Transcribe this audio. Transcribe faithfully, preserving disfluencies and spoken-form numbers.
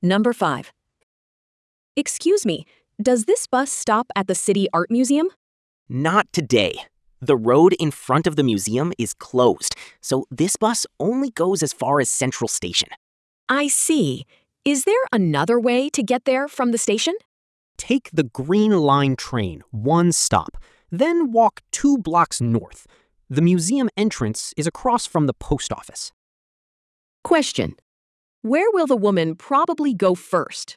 Number five. Excuse me, does this bus stop at the City Art Museum? Not today. The road in front of the museum is closed, so this bus only goes as far as Central Station. I see. Is there another way to get there from the station? Take the Green Line train one stop, then walk two blocks north. The museum entrance is across from the post office. Question. Where will the woman probably go first?